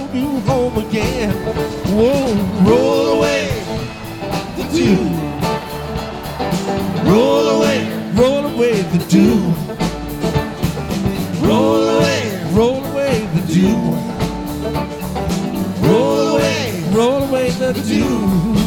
you home again. Whoa, roll away the dew. Roll away the dew. Roll away the dew. Roll away the dew.